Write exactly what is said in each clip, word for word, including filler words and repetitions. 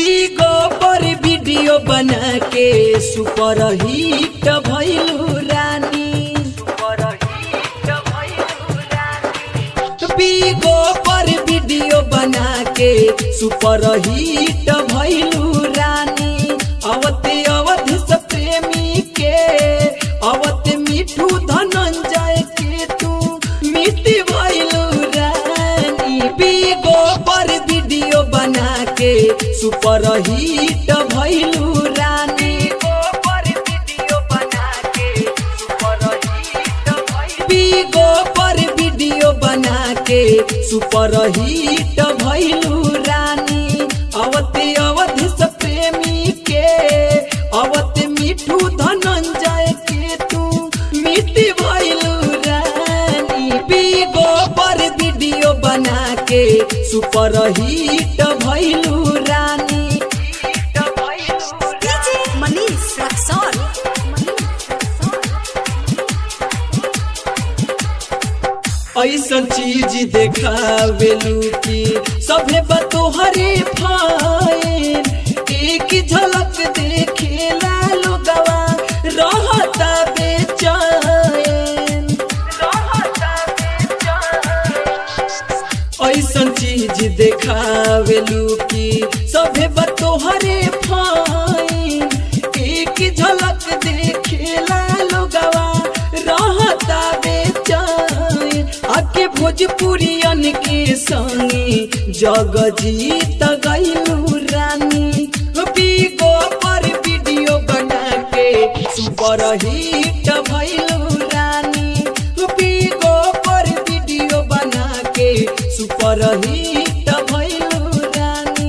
बीगो पर वीडियो बना के सुपर हिट भइलू रानी बीगो पर वीडियो बना के सुपर हिट भइलू रानी अवते अवध से प्रेमी के अवते मिठू धनंजय के तू मिट्टी भइलू रानी बीगो पर वीडियो बना के सुपर हिट भइलू रानी बीगो पर वीडियो बना के सुपर हिट भइलू रानी अवते अवध से प्रेमी के अवते मिठू धनंजय के तू मिट्टी भइलू रानी बीगो पर वीडियो बना के सुपर हिट भइलू रानी ऐसन चीज देखावेलू की सभे बतोहरे फाइन एक झलक देखेला लोगवा रहता बेचैन ऐसन चीज देखावेलू की सभे बतोहरे फाइन एक झलक देखेला लोगवा रहता बेचैन आके भोजपुरियन के संगे जग जीत गइलू रानी बीगो पर वीडियो बना के सुपर हिट भइलू रानी बीगो पर वीडियो बना के सुपर हिट भइलू रानी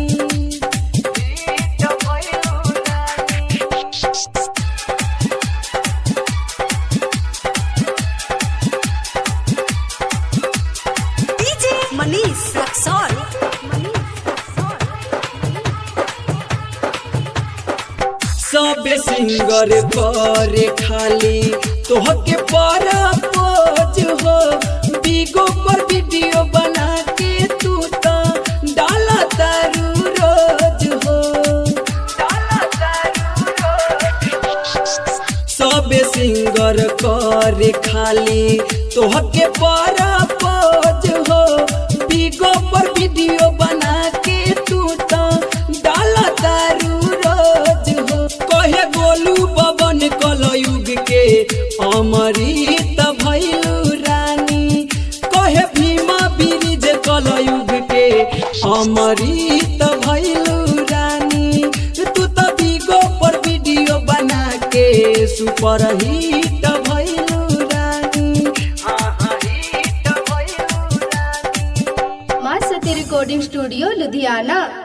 सबे सिंगर करे खाली तोहके पर पोज हो बीगो पर वीडियो बना के तू तो डाला तारू रोज हो सबे सिंगर करे खाली तोहके पर पोज हो बीगो पर वीडियो बना के तू तो डाला तारू रोज हो कहे गोलू बबन कलयुग के अमृत भइलू रानी कहे भीमा ब्रिज कलयुग के अमृत भइलू रानी तू तो बीगो पर वीडियो बना के सुपर हिट भइलू रानी माँ सती रिकॉर्डिंग स्टूडियो लुधियाना।